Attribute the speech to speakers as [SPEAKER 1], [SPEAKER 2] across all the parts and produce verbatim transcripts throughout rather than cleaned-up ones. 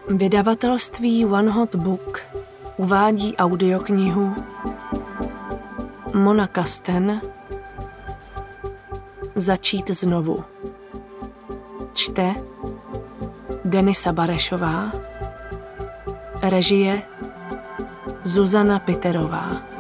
[SPEAKER 1] Vydavatelství One Hot Book uvádí audioknihu Mona Kasten Začít znovu. Čte Denisa Barešová, režie Zuzana Piterová.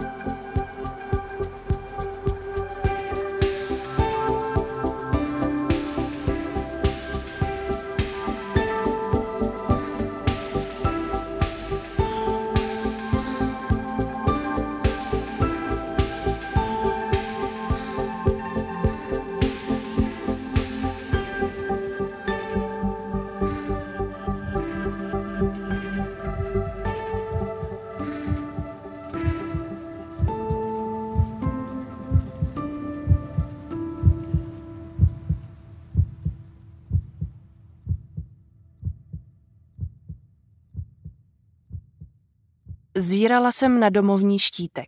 [SPEAKER 1] Zírala jsem na domovní štítek.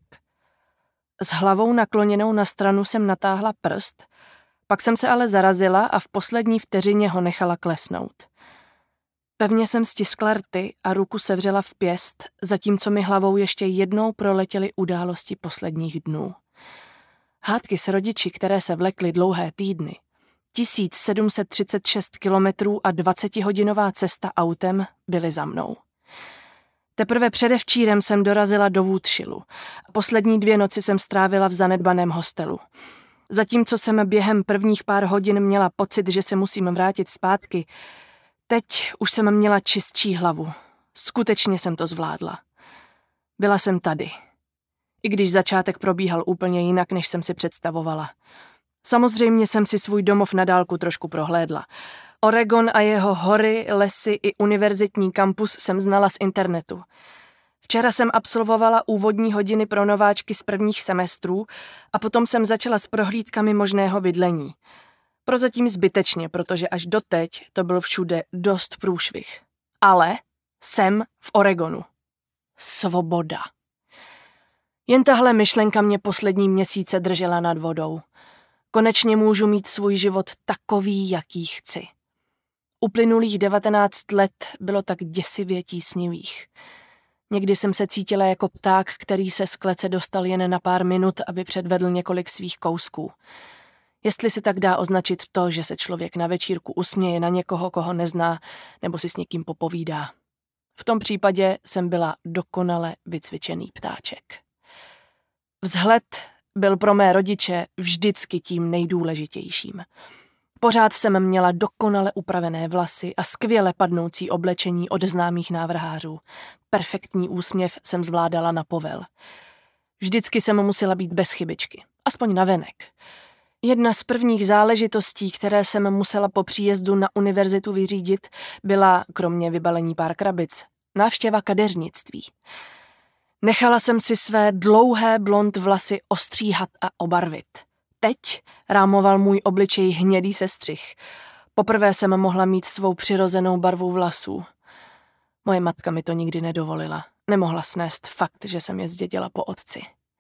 [SPEAKER 1] S hlavou nakloněnou na stranu jsem natáhla prst, pak jsem se ale zarazila a v poslední vteřině ho nechala klesnout. Pevně jsem stiskla rty a ruku sevřela v pěst, zatímco mi hlavou ještě jednou proletěly události posledních dnů. Hádky s rodiči, které se vlekly dlouhé týdny, tisíc sedm set třicet šest kilometrů a dvacetihodinová cesta autem byly za mnou. Teprve předevčírem jsem dorazila do Woodshillu a poslední dvě noci jsem strávila v zanedbaném hostelu. Zatímco jsem během prvních pár hodin měla pocit, že se musím vrátit zpátky, teď už jsem měla čistší hlavu. Skutečně jsem to zvládla. Byla jsem tady. I když začátek probíhal úplně jinak, než jsem si představovala. Samozřejmě jsem si svůj domov na dálku trošku prohlédla. Oregon a jeho hory, lesy i univerzitní kampus jsem znala z internetu. Včera jsem absolvovala úvodní hodiny pro nováčky z prvních semestrů a potom jsem začala s prohlídkami možného bydlení. Prozatím zbytečně, protože až doteď to byl všude dost průšvih. Ale jsem v Oregonu. Svoboda. Jen tahle myšlenka mě poslední měsíce držela nad vodou. Konečně můžu mít svůj život takový, jaký chci. Uplynulých devatenáct let bylo tak děsivě tísnivých. Někdy jsem se cítila jako pták, který se z klece dostal jen na pár minut, aby předvedl několik svých kousků. Jestli se tak dá označit to, že se člověk na večírku usměje na někoho, koho nezná, nebo si s někým popovídá. V tom případě jsem byla dokonale vycvičený ptáček. Vzhled byl pro mé rodiče vždycky tím nejdůležitějším. Pořád jsem měla dokonale upravené vlasy a skvěle padnoucí oblečení od známých návrhářů. Perfektní úsměv jsem zvládala na povel. Vždycky jsem musela být bez chybičky, aspoň navenek. Jedna z prvních záležitostí, které jsem musela po příjezdu na univerzitu vyřídit, byla, kromě vybalení pár krabic, návštěva kadeřnictví. Nechala jsem si své dlouhé blond vlasy ostříhat a obarvit. Teď rámoval můj obličej hnědý sestřih. Poprvé jsem mohla mít svou přirozenou barvu vlasů. Moje matka mi to nikdy nedovolila. Nemohla snést fakt, že jsem je zdědila po otci.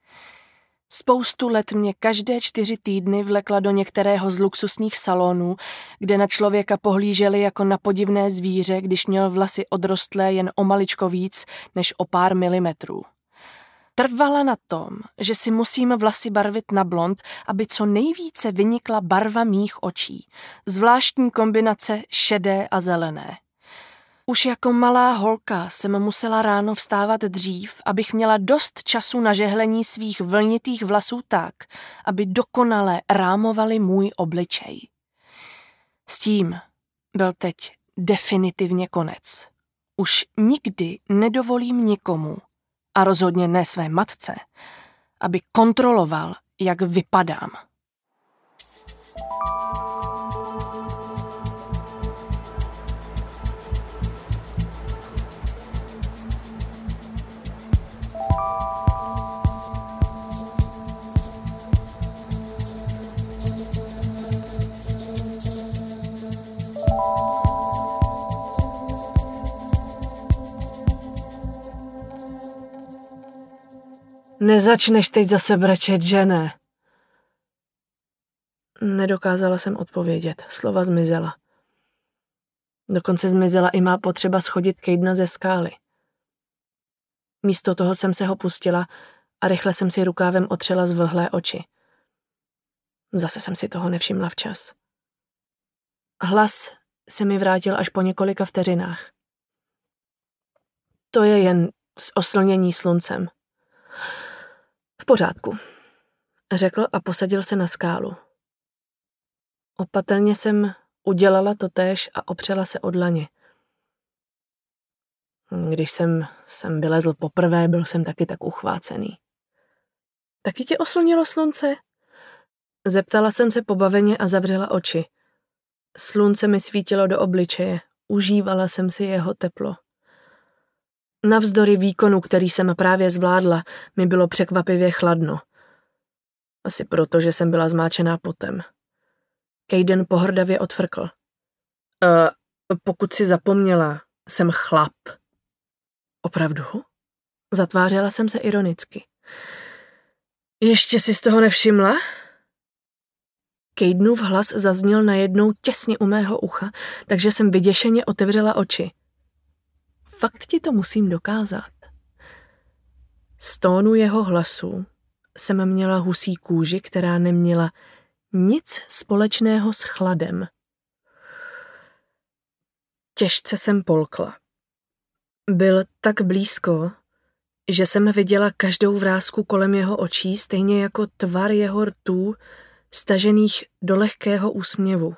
[SPEAKER 1] Spoustu let mě každé čtyři týdny vlekla do některého z luxusních salonů, kde na člověka pohlíželi jako na podivné zvíře, když měl vlasy odrostlé jen o maličko víc než o pár milimetrů. Trvala na tom, že si musím vlasy barvit na blond, aby co nejvíce vynikla barva mých očí, zvláštní kombinace šedé a zelené. Už jako malá holka jsem musela ráno vstávat dřív, abych měla dost času na žehlení svých vlnitých vlasů tak, aby dokonale rámovaly můj obličej. S tím byl teď definitivně konec. Už nikdy nedovolím nikomu, a rozhodně ne své matce, aby kontroloval, jak vypadám. Nezačneš teď zase brečet, že ne? Nedokázala jsem odpovědět, slova zmizela. Dokonce zmizela i má potřeba schodit Caidena ze skály. Místo toho jsem se ho pustila a rychle jsem si rukávem otřela zvlhlé oči. Zase jsem si toho nevšimla včas. Hlas se mi vrátil až po několika vteřinách. To je jen z oslnění sluncem. V pořádku, řekl a posadil se na skálu. Opatrně jsem udělala totéž a opřela se o dlaně. Když jsem sem vylezl poprvé, byl jsem taky tak uchvácený. Taky tě oslnilo slunce? Zeptala jsem se pobaveně a zavřela oči. Slunce mi svítilo do obličeje, užívala jsem si jeho teplo. Navzdory výkonu, který jsem právě zvládla, mi bylo překvapivě chladno. Asi proto, že jsem byla zmáčená potem. Caiden pohrdavě odfrkl. Uh, pokud si zapomněla, jsem chlap. Opravdu? Zatvářela jsem se ironicky. Ještě si z toho nevšimla? Caidenův hlas zazněl najednou těsně u mého ucha, takže jsem vyděšeně otevřela oči. Fakt ti to musím dokázat. Z tónu jeho hlasu jsem měla husí kůži, která neměla nic společného s chladem. Těžce jsem polkla. Byl tak blízko, že jsem viděla každou vrásku kolem jeho očí, stejně jako tvar jeho rtů, stažených do lehkého úsměvu.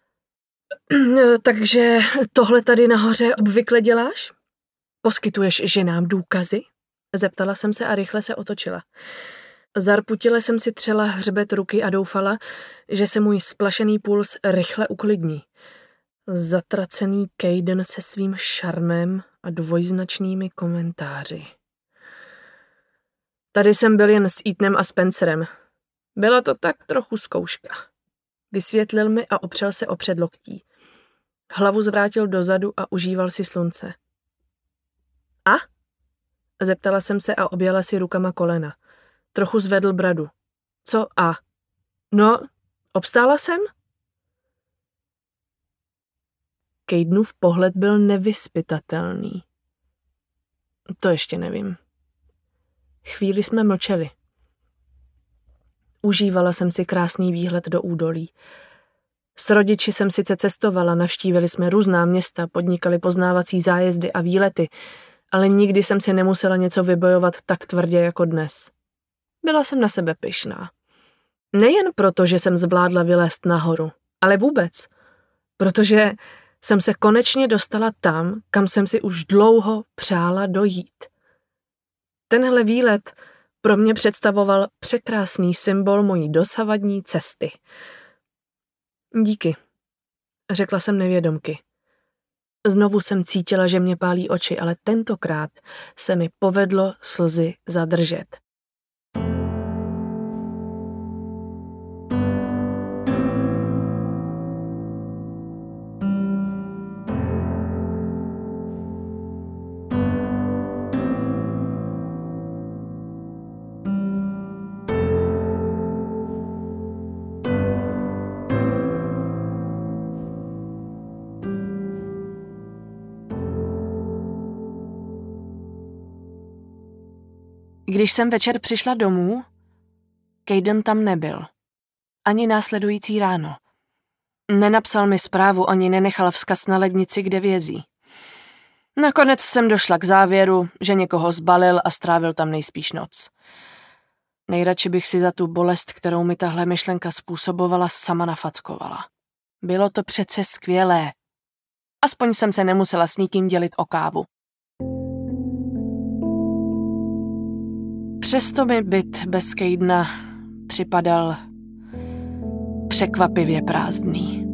[SPEAKER 1] Takže tohle tady nahoře obvykle děláš? Poskytuješ ženám důkazy? Zeptala jsem se a rychle se otočila. Zarputile jsem si třela hřbet ruky a doufala, že se můj splašený puls rychle uklidní. Zatracený Caiden se svým šarmem a dvojznačnými komentáři. Tady jsem byl jen s Ethanem a Spencerem. Byla to tak trochu zkouška. Vysvětlil mi a opřel se o předloktí. Hlavu zvrátil dozadu a užíval si slunce. A? Zeptala jsem se a objela si rukama kolena. Trochu zvedl bradu. Co a? No, obstála jsem? Caidenův pohled byl nevyzpytatelný. To ještě nevím. Chvíli jsme mlčeli. Užívala jsem si krásný výhled do údolí. S rodiči jsem sice cestovala, navštívili jsme různá města, podnikali poznávací zájezdy a výlety, ale nikdy jsem si nemusela něco vybojovat tak tvrdě jako dnes. Byla jsem na sebe pyšná. Nejen proto, že jsem zvládla vylézt nahoru, ale vůbec, protože jsem se konečně dostala tam, kam jsem si už dlouho přála dojít. Tenhle výlet pro mě představoval překrásný symbol mojí dosavadní cesty. Díky, řekla jsem nevědomky. Znovu jsem cítila, že mě pálí oči, ale tentokrát se mi povedlo slzy zadržet. Když jsem večer přišla domů, Caiden tam nebyl. Ani následující ráno. Nenapsal mi zprávu, ani nenechal vzkaz na lednici, kde vězí. Nakonec jsem došla k závěru, že někoho zbalil a strávil tam nejspíš noc. Nejradši bych si za tu bolest, kterou mi tahle myšlenka způsobovala, sama nafackovala. Bylo to přece skvělé. Aspoň jsem se nemusela s nikým dělit o kávu. Přesto mi byt bez Caidena připadal překvapivě prázdný.